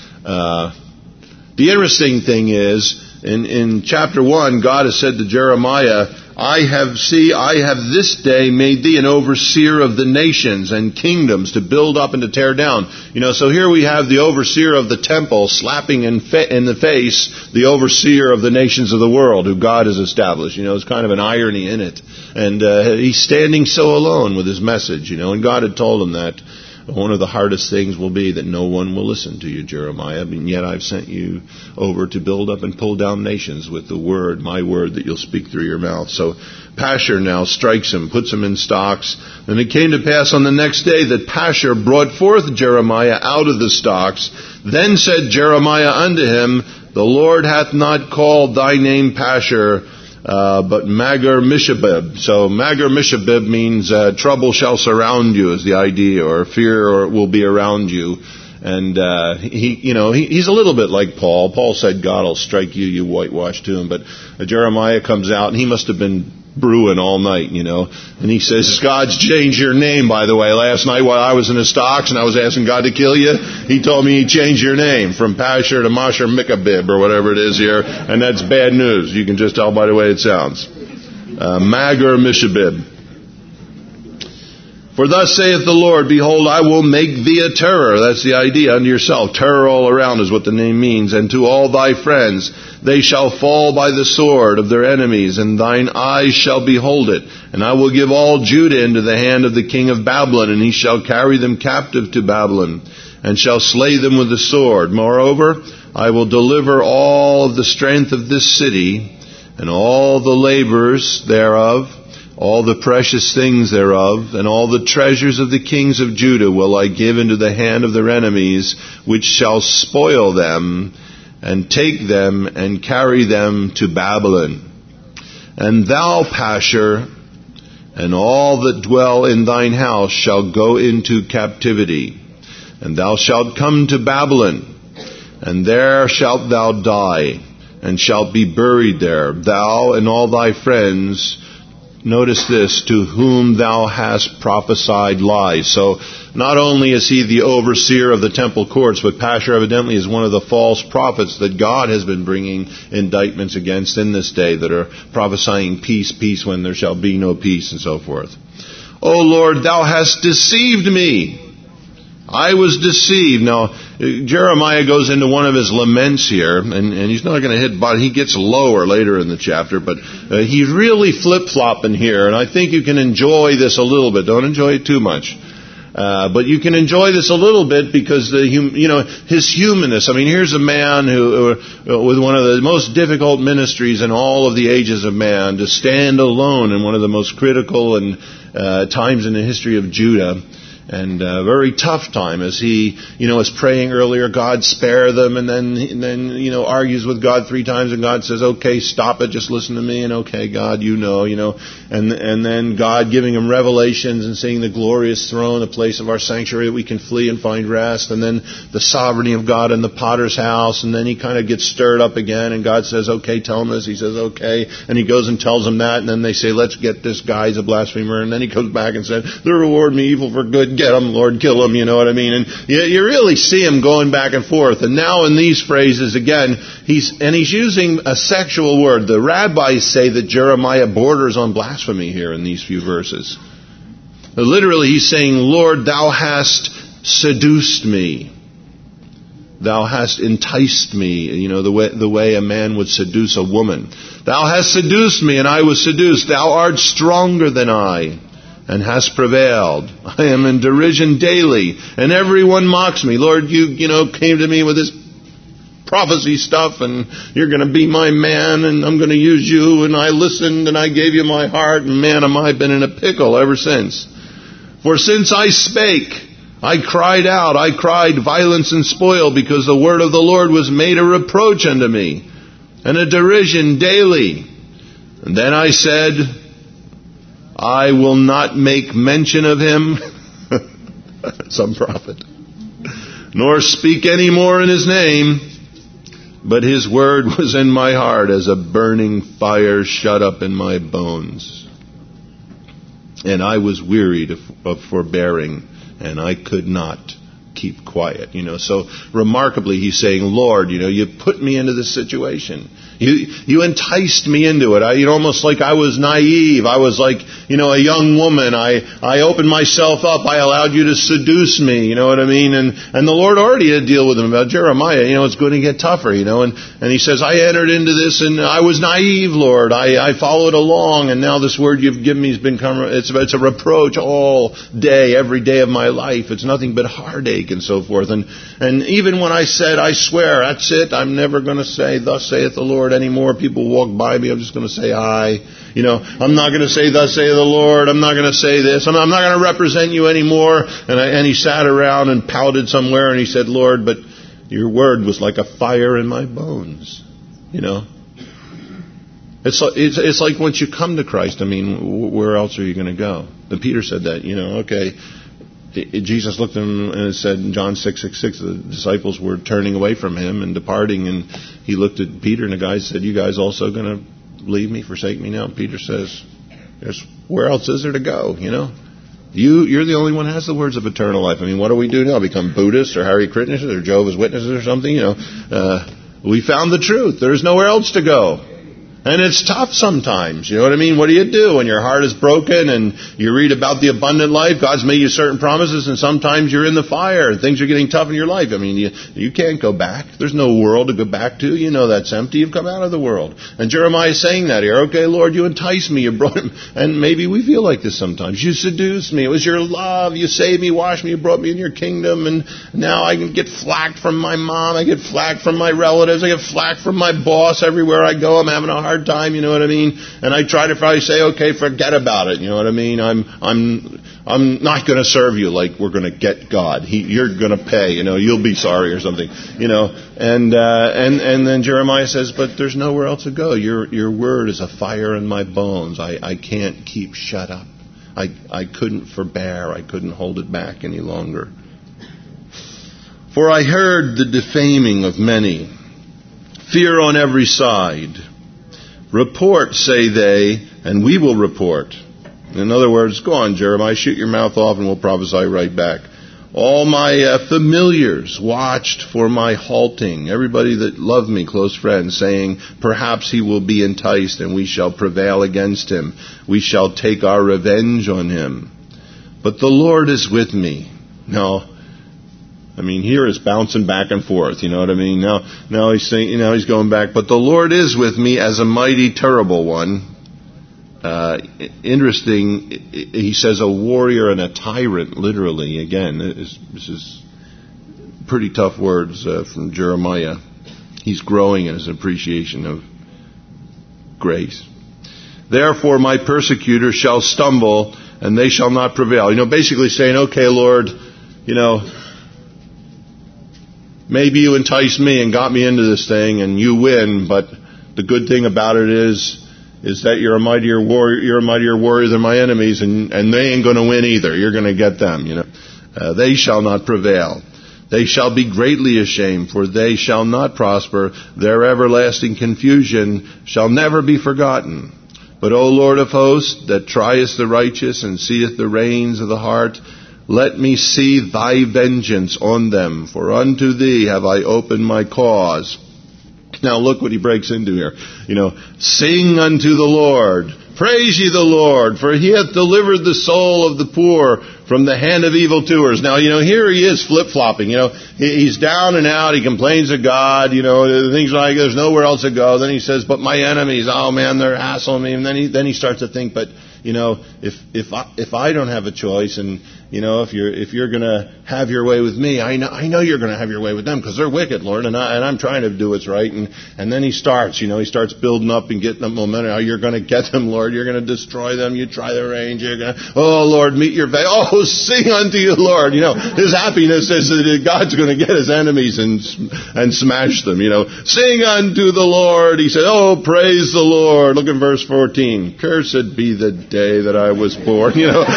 Uh, the interesting thing is, in, in chapter one, God has said to Jeremiah, I have, see, I have this day made thee an overseer of the nations and kingdoms to build up and to tear down. You know, so here we have the overseer of the temple slapping in, fa- in the face the overseer of the nations of the world who God has established. You know, it's kind of an irony in it. And uh, he's standing so alone with his message, you know, and God had told him that one of the hardest things will be that no one will listen to you, Jeremiah, and yet I've sent you over to build up and pull down nations with the word, my word that you'll speak through your mouth. So Pashur now strikes him, puts him in stocks. And it came to pass on the next day that Pashur brought forth Jeremiah out of the stocks. Then said Jeremiah unto him, the Lord hath not called thy name Pashur, Uh, but Magar Mishabib. So Magar Mishabib means uh, trouble shall surround you is the idea, or fear or will be around you. And uh, he, you know, he, he's a little bit like Paul. Paul said, God will strike you, you whitewashed tomb. But uh, Jeremiah comes out, and he must have been brewing all night, you know. And he says, God's changed your name, by the way. Last night while I was in the stocks and I was asking God to kill you, he told me he changed your name from Pashur to Mashar Mikabib or whatever it is here. And that's bad news. You can just tell by the way it sounds. Uh, Magar Mishabib. Uh, Pashur, the son of Immer, the priest, who was also chief governor. Now it says literally he's chief overseer of the temple courts and so forth, in the house of the Lord, heard what Jeremiah prophesied. You know, so here we have the overseer of the temple slapping in face the overseer of the nations of the world who God has established. You know, it's kind of an irony in it. And uh, he, you know, he, he's a little bit like Paul. Paul said, God will hit you, you whitewashed tomb, you know. But he, he strikes Jeremiah the prophet, and he puts him in the stocks that were in the high gate of Benjamin, which was by the house of the Lord. And uh, the For thus saith the Lord, behold, I will make thee a terror. That's the idea unto yourself. Terror all around is what the name means. And to all thy friends, they shall fall by the sword of their enemies, and thine eyes shall behold it. And I will give all Judah into the hand of the king of Babylon, and he shall carry them captive to Babylon, and shall slay them with the sword. Moreover, I will deliver all of the strength of this city, and all the laborers thereof, all the precious things thereof, and all the treasures of the kings of Judah will I give into the hand of their enemies, which shall spoil them, and take them, and carry them to Babylon. And thou, Pashur, and all that dwell in thine house shall go into captivity. And thou shalt come to Babylon, and there shalt thou die, and shalt be buried there, thou and all thy friends. Notice this, to whom thou hast prophesied lies. So not only is he the overseer of the temple courts, but Pashur evidently is one of the false prophets that God has been bringing indictments against in this day, that are prophesying peace, peace when there shall be no peace, and so forth. O Lord, thou hast deceived me. I was deceived. Now, Jeremiah goes into one of his laments here, and, and he's not going to hit bottom. He gets lower later in the chapter, but uh, he's really flip-flopping here, and I think you can enjoy this a little bit. Don't enjoy it too much. Uh, but you can enjoy this a little bit because the hum, you know his humanness. I mean, here's a man who, uh, with one of the most difficult ministries in all of the ages of man, to stand alone in one of the most critical and uh, times in the history of Judah. And a very tough time as he, you know, is praying earlier, God spare them, and then, and then, you know, argues with God three times, and God says, okay, stop it, just listen to me, and okay, God, you know, you know, and and then God giving him revelations and seeing the glorious throne, the place of our sanctuary that we can flee and find rest, and then the sovereignty of God in the potter's house, and then he kind of gets stirred up again, and God says, okay, tell him this, he says, okay, and he goes and tells him that, and then they say, let's get this guy, he's a blasphemer, and then he comes back and said, they reward me evil for good, get him, Lord, kill him, you know what I mean? And you, you really see him going back and forth. And now in these phrases, again, he's and he's using a sexual word. The rabbis say that Jeremiah borders on blasphemy here in these few verses. Literally, he's saying, Lord, thou hast seduced me. Thou hast enticed me, you know, the way, the way a man would seduce a woman. Thou hast seduced me, and I was seduced. Thou art stronger than I, and hast prevailed. I am in derision daily, and everyone mocks me. Lord, you, you know, came to me with this prophecy stuff, and you're going to be my man, and I'm going to use you, and I listened, and I gave you my heart, and man, am I been in a pickle ever since. For since I spake, I cried out, I cried violence and spoil, because the word of the Lord was made a reproach unto me, and a derision daily. And then I said, I will not make mention of him, some prophet, nor speak any more in his name, but his word was in my heart as a burning fire shut up in my bones. And I was wearied of, of forbearing, and I could not keep quiet. You know, so remarkably, he's saying, Lord, you know, you put me into this situation. You you enticed me into it. I, you know, almost like I was naive. I was like, you know, a young woman. I, I opened myself up. I allowed you to seduce me. You know what I mean? And and the Lord already had to deal with him about Jeremiah. You know, it's going to get tougher. You know, and and he says, I entered into this, and I was naive, Lord. I, I followed along, and now this word you've given me has been it's it's a reproach all day, every day of my life. It's nothing but heartache and so forth. And and even when I said, I swear, that's it. I'm never going to say, thus saith the Lord anymore. People walk by me. I'm just going to say hi. You know, I'm not going to say, thus saith the Lord. I'm not going to say this. I'm not, I'm not going to represent you anymore. And, I, and he sat around and pouted somewhere, and he said, Lord, but your word was like a fire in my bones. You know, it's like, it's, it's like once you come to Christ, I mean, where else are you going to go? And Peter said that, you know, okay. Jesus looked at him and said in John six six six, the disciples were turning away from him and departing, and he looked at Peter and the guys said, you guys also going to leave me, forsake me now? And Peter says, "There's where else is there to go, you know? You, you're the only one who has the words of eternal life. I mean, what do we do now? Become Buddhists or Hare Krishnas or Jehovah's Witnesses or something? You know, uh, we found the truth. There's nowhere else to go. And it's tough sometimes, you know what I mean? What do you do when your heart is broken and you read about the abundant life? God's made you certain promises, and sometimes you're in the fire and things are getting tough in your life. I mean, you, you can't go back. There's no world to go back to. You know that's empty. You've come out of the world. And Jeremiah is saying that here. Okay, Lord, you enticed me. You brought him. And maybe we feel like this sometimes. You seduced me. It was your love. You saved me, washed me, you brought me in your kingdom. And now I can get flack from my mom. I get flack from my relatives. I get flack from my boss everywhere I go. I'm having a hard time, you know what I mean? And I try to probably say, okay, forget about it, you know what I mean? I'm I'm I'm not going to serve you like we're going to get God. He, you're going to pay, you know, you'll be sorry or something, you know. And uh, and and then Jeremiah says, but there's nowhere else to go. Your your word is a fire in my bones. I, I can't keep shut up. I I couldn't forbear. I couldn't hold it back any longer. For I heard the defaming of many, fear on every side. Report, say they, and we will report. In other words, go on, Jeremiah, shoot your mouth off and we'll prophesy right back. All my uh, familiars watched for my halting. Everybody that loved me, close friends, saying, perhaps he will be enticed and we shall prevail against him. We shall take our revenge on him. But the Lord is with me. Now, I mean, here is bouncing back and forth, you know what I mean? Now, now he's saying, you know, he's going back. But the Lord is with me as a mighty, terrible one. Uh, interesting, he says a warrior and a tyrant, literally. Again, this is pretty tough words uh, from Jeremiah. He's growing in his appreciation of grace. Therefore, my persecutors shall stumble, and they shall not prevail. You know, basically saying, okay, Lord, you know, maybe you enticed me and got me into this thing and you win, but the good thing about it is is that you're a mightier warrior, you're a mightier warrior than my enemies, and, and they ain't going to win either. You're going to get them, you know. Uh, they shall not prevail. They shall be greatly ashamed, for they shall not prosper. Their everlasting confusion shall never be forgotten. But, O Lord of hosts, that triest the righteous and seest the reins of the heart, let me see thy vengeance on them, for unto thee have I opened my cause. Now look what he breaks into here. You know, sing unto the Lord, praise ye the Lord, for he hath delivered the soul of the poor from the hand of evildoers. Now, you know, here he is flip-flopping. You know, he's down and out. He complains to God. You know, things like there's nowhere else to go. Then he says, but my enemies, oh man, they're hassling me. And then he then he starts to think, but you know, if if I, if I don't have a choice, and you know, if you're if you're going to have your way with me, I know I know you're going to have your way with them because they're wicked, Lord, and I and I'm trying to do what's right. And and then he starts, you know, he starts building up and getting up momentum. How you're going to get them, Lord? You're going to destroy them. You try the range. You're going to, oh Lord, meet your face. Oh, sing unto you, Lord. You know, his happiness is that God's going to get his enemies and and smash them. You know, sing unto the Lord. He said, oh, praise the Lord. Look at verse fourteen. Cursed be the day that I was born. You know.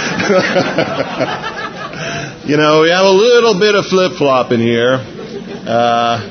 You know, we have a little bit of flip-flop in here. Uh,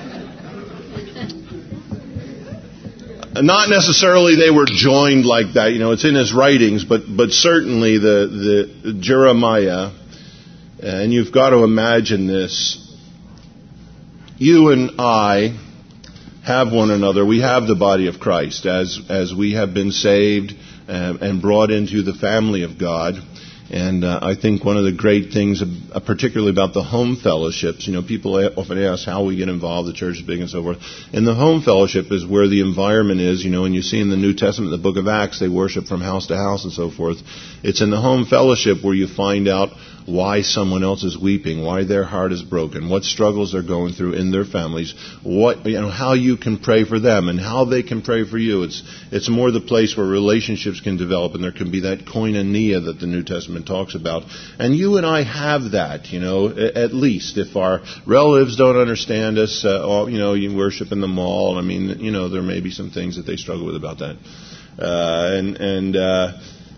not necessarily they were joined like that. You know, it's in his writings, but but certainly the, the Jeremiah, and you've got to imagine this. You and I have one another. We have the body of Christ as as we have been saved and, and brought into the family of God. And uh, I think one of the great things, uh, particularly about the home fellowships, you know, people often ask how we get involved, the church is big and so forth. And the home fellowship is where the environment is, you know, and you see in the New Testament, the book of Acts, they worship from house to house and so forth. It's in the home fellowship where you find out why someone else is weeping, why their heart is broken, what struggles they're going through in their families, what, you know, how you can pray for them and how they can pray for you. It's it's more the place where relationships can develop, and there can be that koinonia that the New Testament talks about. And you and I have that, you know, at least if our relatives don't understand us, uh, all, you know, you worship in the mall. I mean, you know, there may be some things that they struggle with about that. Uh, and and uh,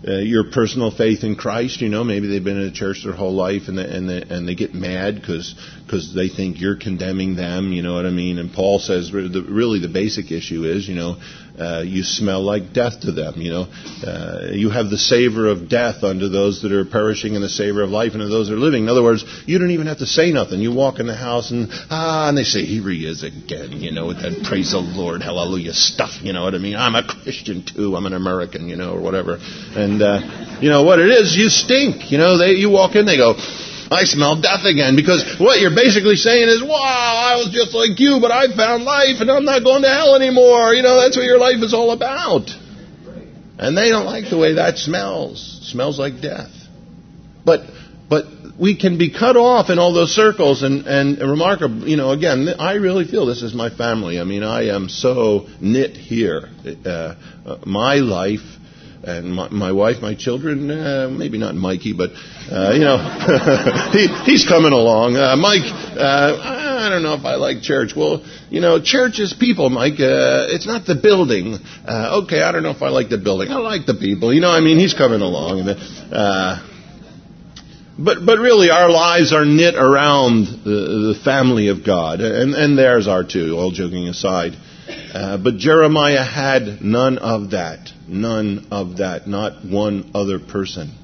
uh, your personal faith in Christ. You know, maybe they've been in a church their whole life, and they, and they, and they get mad because because they think you're condemning them. You know what I mean? And Paul says really the basic issue is, you know, uh, you smell like death to them. You know, uh, you have the savor of death unto those that are perishing, and the savor of life unto those that are living. In other words, you don't even have to say nothing. You walk in the house and ah, and they say, here he is again. You know, with that praise the Lord, hallelujah stuff. You know what I mean? I'm a Christian too. I'm an American, you know, or whatever. And uh, you know what it is? You stink. You know, they you walk in, they go, I smell death again. Because what you're basically saying is, wow, I was just like you, but I found life and I'm not going to hell anymore. You know, that's what your life is all about. And they don't like the way that smells. It smells like death. But but we can be cut off in all those circles and, and remarkable. You know, again, I really feel this is my family. I mean, I am so knit here. Uh, my life and my, my wife, my children, uh, maybe not Mikey, but, uh, you know, he, he's coming along. Uh, Mike, uh, I don't know if I like church. Well, you know, church is people, Mike. Uh, it's not the building. Uh, okay, I don't know if I like the building. I like the people. You know, I mean, he's coming along. Uh, but but really, our lives are knit around the, the family of God, and, and theirs are too, all joking aside. Uh, but Jeremiah had none of that. None of that. Not one other person.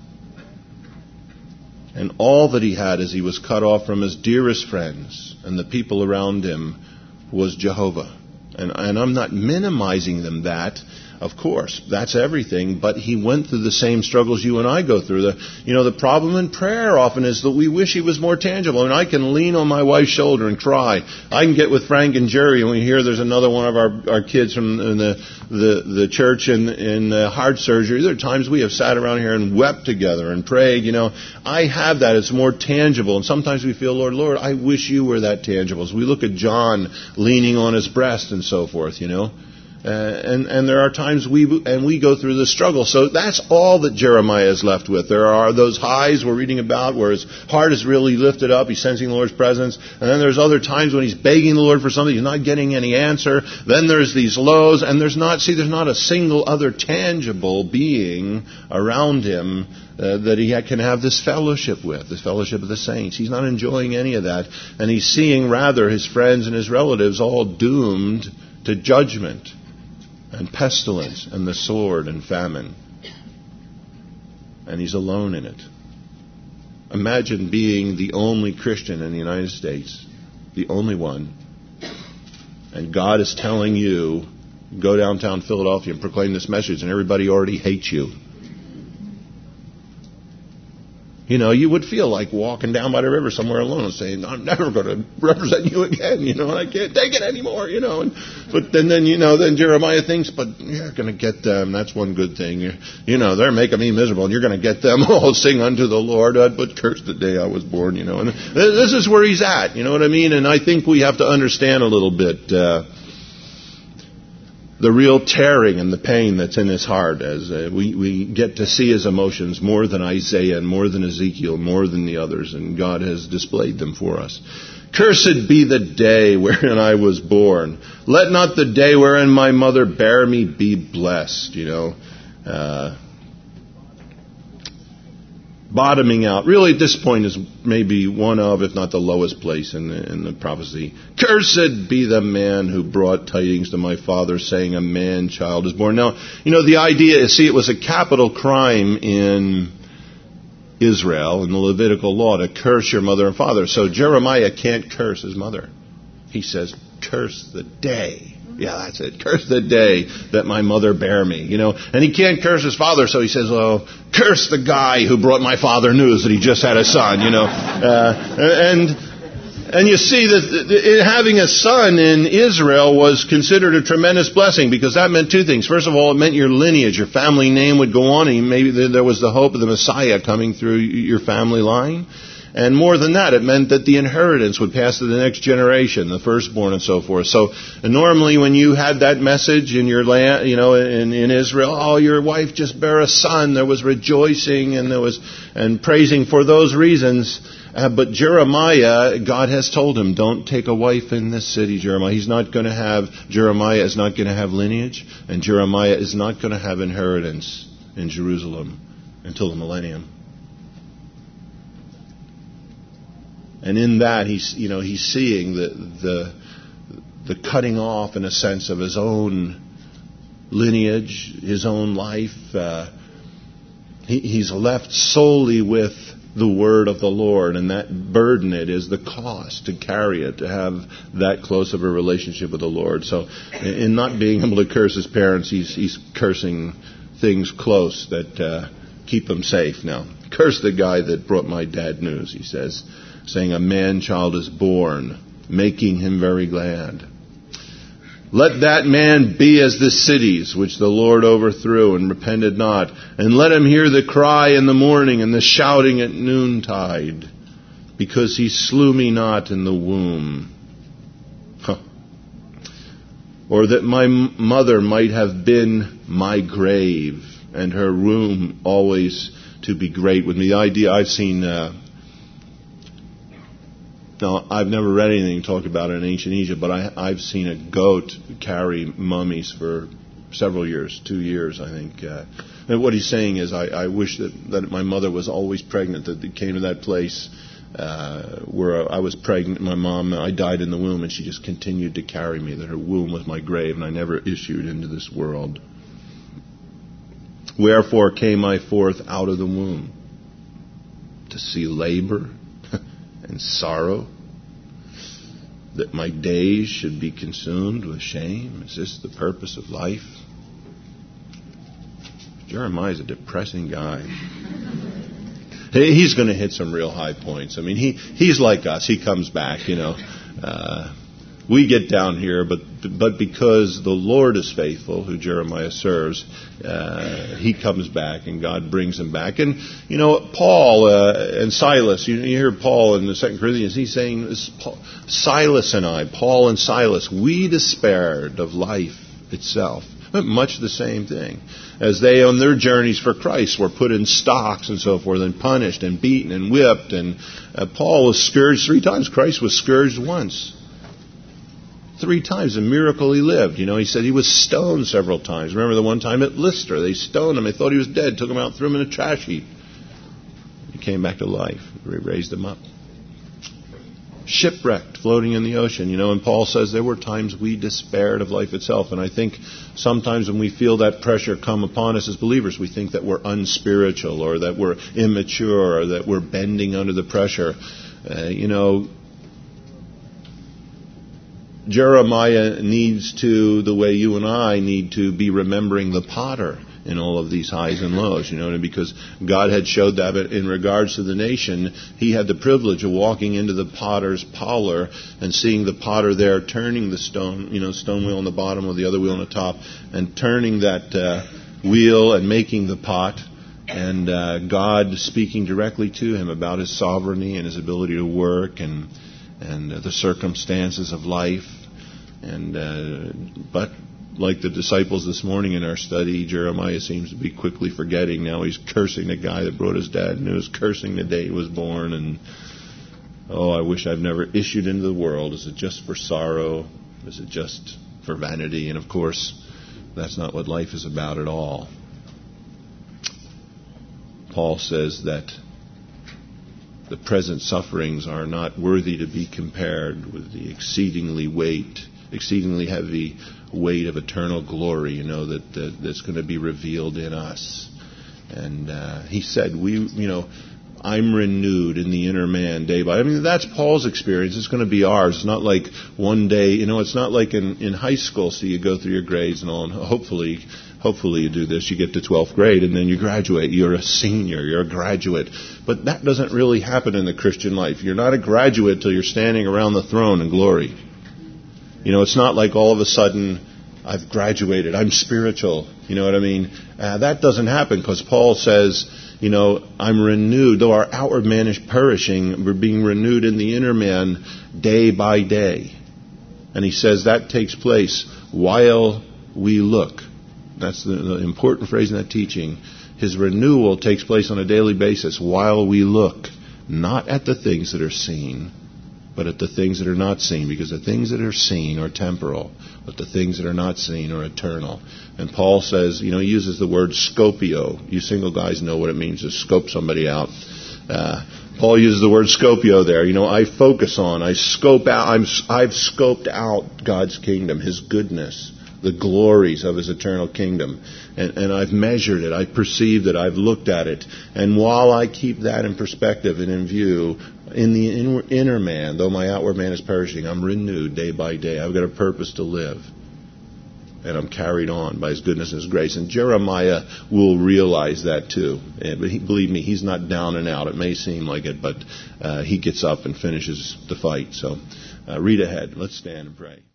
And all that he had as he was cut off from his dearest friends and the people around him was Jehovah. And, and I'm not minimizing them that. Of course, that's everything, but he went through the same struggles you and I go through. The, you know, the problem in prayer often is that we wish he was more tangible. I mean, I can lean on my wife's shoulder and cry. I can get with Frank and Jerry, and we hear there's another one of our, our kids from the the, the church in, in uh, heart surgery. There are times we have sat around here and wept together and prayed. You know, I have that. It's more tangible. And sometimes we feel, Lord, Lord, I wish you were that tangible. As we look at John leaning on his breast and so forth, you know. Uh, and, and there are times we and we go through the struggle. So that's all that Jeremiah is left with. There are those highs we're reading about where his heart is really lifted up. He's sensing the Lord's presence. And then there's other times when he's begging the Lord for something. He's not getting any answer. Then there's these lows. And there's not, see, there's not a single other tangible being around him uh, that he can have this fellowship with, this fellowship of the saints. He's not enjoying any of that. And he's seeing rather his friends and his relatives all doomed to judgment and pestilence, and the sword, and famine. And he's alone in it. Imagine being the only Christian in the United States, the only one, and God is telling you, go downtown Philadelphia and proclaim this message, and everybody already hates you. You know, you would feel like walking down by the river somewhere alone and saying, I'm never going to represent you again, you know, and I can't take it anymore, you know. And, but then, then, you know, then Jeremiah thinks, but you're going to get them. That's one good thing. You're, you know, they're making me miserable, and you're going to get them. Oh, sing unto the Lord, I'd but curse the day I was born, you know. And this is where he's at, you know what I mean? And I think we have to understand a little bit uh, the real tearing and the pain that's in his heart as uh, we, we get to see his emotions more than Isaiah and more than Ezekiel, more than the others, and God has displayed them for us. Cursed be the day wherein I was born. Let not the day wherein my mother bare me be blessed, you know. Uh, bottoming out. Really, at this point is maybe one of, if not the lowest place in the, in the prophecy. Cursed be the man who brought tidings to my father, saying a man-child is born. Now, you know, the idea is, see, it was a capital crime in Israel, in the Levitical law, to curse your mother and father. So Jeremiah can't curse his mother. He says, curse the day. Yeah, that's it. Curse the day that my mother bare me, you know. And he can't curse his father, so he says, oh, curse the guy who brought my father news that he just had a son, you know. Uh, and and you see that having a son in Israel was considered a tremendous blessing, because that meant two things. First of all, it meant your lineage, your family name would go on, and maybe there was the hope of the Messiah coming through your family line. And more than that, it meant that the inheritance would pass to the next generation, the firstborn and so forth. So normally when you had that message in your land, you know, in, in Israel, oh, your wife just bare a son, there was rejoicing and there was and praising for those reasons. Uh, but Jeremiah, God has told him, don't take a wife in this city, Jeremiah. He's not going to have, Jeremiah is not going to have lineage, and Jeremiah is not going to have inheritance in Jerusalem. until the millennium. And in that, he's you know he's seeing the the the cutting off, in a sense, of his own lineage, his own life. Uh, he, he's left solely with the word of the Lord, and that burden it is the cost to carry it, to have that close of a relationship with the Lord. So, in not being able to curse his parents, he's he's cursing things close that uh, keep him safe. Now, curse the guy that brought my dad news, he says, saying, a man-child is born, making him very glad. Let that man be as the cities which the Lord overthrew and repented not, and let him hear the cry in the morning and the shouting at noontide, because he slew me not in the womb. Huh. Or that my mother might have been my grave, and her room always to be great with me. The idea I've seen... Uh, Now, I've never read anything talk about it in ancient Egypt, but I, I've seen a goat carry mummies for several years, two years, I think. Uh, and what he's saying is, I, I wish that, that my mother was always pregnant, that it came to that place uh, where I was pregnant. My mom, I died in the womb, and she just continued to carry me, that her womb was my grave, and I never issued into this world. Wherefore came I forth out of the womb? To see labor and sorrow, that my days should be consumed with shame. Is this the purpose of life? Jeremiah's a depressing guy. He's going to hit some real high points. I mean, he he's like us. He comes back, you know. Uh, we get down here, but but because the Lord is faithful, who Jeremiah serves, uh, he comes back, and God brings him back. And, you know, Paul uh, and Silas, you, you hear Paul in the Second Corinthians, he's saying, this, Paul, Silas and I, Paul and Silas, we despaired of life itself. Much the same thing. As they, on their journeys for Christ, were put in stocks and so forth, and punished and beaten and whipped. And uh, Paul was scourged three times. Christ was scourged once. Three times, a miracle he lived. You know, he said he was stoned several times. Remember the one time at Lystra, they stoned him. They thought he was dead, took him out, threw him in a trash heap. He came back to life. They raised him up. Shipwrecked, floating in the ocean. You know, and Paul says there were times we despaired of life itself. And I think sometimes when we feel that pressure come upon us as believers, we think that we're unspiritual, or that we're immature, or that we're bending under the pressure. Uh, you know, Jeremiah needs to, the way you and I need to be remembering the potter in all of these highs and lows, you know, because God had showed that in regards to the nation. He had the privilege of walking into the potter's parlor and seeing the potter there turning the stone, you know, stone wheel on the bottom with the other wheel on the top, and turning that uh, wheel and making the pot, and uh, God speaking directly to him about his sovereignty and his ability to work and and uh, the circumstances of life. And uh, but like the disciples this morning in our study, Jeremiah seems to be quickly forgetting. Now he's cursing the guy that brought his dad news, cursing the day he was born. And, oh, I wish I've never issued into the world. Is it just for sorrow? Is it just for vanity? And, of course, that's not what life is about at all. Paul says that the present sufferings are not worthy to be compared with the exceedingly weight, exceedingly heavy weight of eternal glory, you know, that, that that's going to be revealed in us. And uh, he said, we, you know, I'm renewed in the inner man day by. I mean, that's Paul's experience. It's going to be ours. It's not like one day, you know, it's not like in, in high school, so you go through your grades and all, and hopefully, hopefully you do this, you get to twelfth grade, and then you graduate. You're a senior, you're a graduate. But that doesn't really happen in the Christian life. You're not a graduate till you're standing around the throne in glory. You know, it's not like all of a sudden, I've graduated, I'm spiritual. You know what I mean? Uh, that doesn't happen, because Paul says, you know, I'm renewed. Though our outward man is perishing, we're being renewed in the inner man day by day. And he says that takes place while we look. That's the, the important phrase in that teaching. His renewal takes place on a daily basis while we look, not at the things that are seen, but at the things that are not seen, because the things that are seen are temporal, but the things that are not seen are eternal. And Paul says, you know, he uses the word scopio. You single guys know what it means to scope somebody out. Uh, Paul uses the word scopio there. You know, I focus on, I scope out, I'm, I've scoped out God's kingdom, His goodness, the glories of His eternal kingdom. And, and I've measured it, I've perceived it, I've looked at it. And while I keep that in perspective and in view, in the inner, inner man, though my outward man is perishing, I'm renewed day by day. I've got a purpose to live. And I'm carried on by His goodness and His grace. And Jeremiah will realize that too. And, but he, believe me, he's not down and out. It may seem like it, but uh, he gets up and finishes the fight. So uh, read ahead. Let's stand and pray.